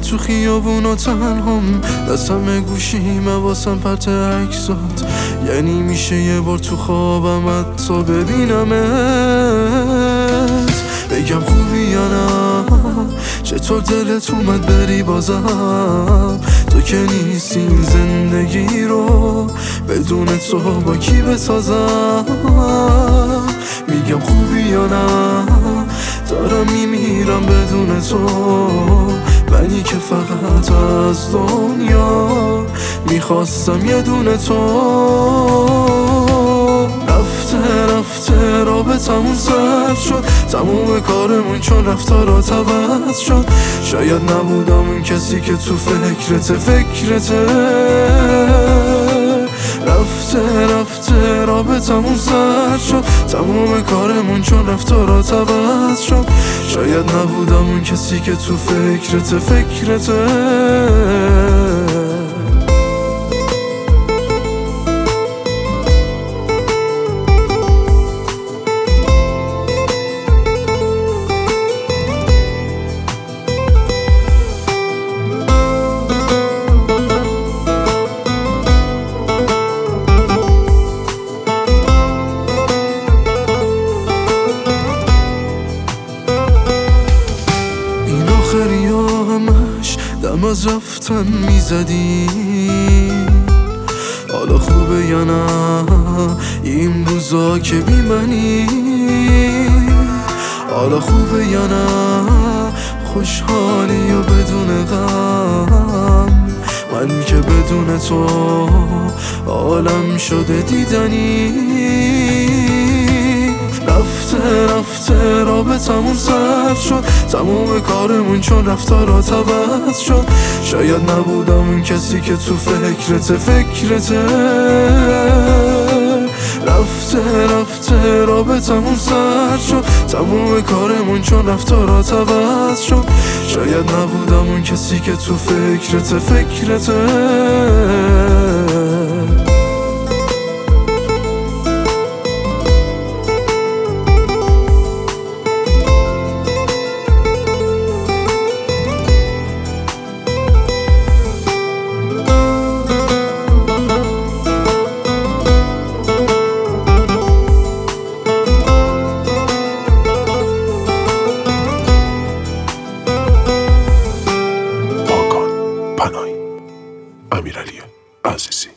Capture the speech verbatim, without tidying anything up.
تو خیابون و تنهام، دستم گوشیمه واسم پرت عکسات. یعنی میشه یه بار تو خوابم حتی ببینمت، بگم خوبی یا نه، چطور دلت اومد بری بازم. تو که نیستی این زندگی رو بدون تو با کی بسازم. میگم خوبی یا نه، دارم میمیرم بدون تو، منی که فقط از دنیا میخواستم یه دونه تو. رفته رفته رابطمون سرد شد، تموم کارمون چون رفتارات عوض شد. شاید نبودم اون کسی که تو فکرته فکرته. رفته رفته رابطمون سرد شد، تموم کارمون چون رفتارات عوض شد. شاید نبودم اون کسی که تو فکرته فکرته. همش دم از رفتن میزدی، حالا خوبه یا نه این روزا که بی منی. حالا خوبه یا نه خوشحالی و بدون غم، من که بدون تو عالم شده دیدنی. رفته رفته رابطمون سرد شد، تموم کارمون چون رفتارات عوض شد. شاید نبودم اون کسی که تو فکرته فکرته. رفته رفته رابطمون سرد شد، تموم کارمون چون رفتارات عوض شد. شاید نبودم اون کسی که تو فکرته فکرته. امیرعلی عزیزی.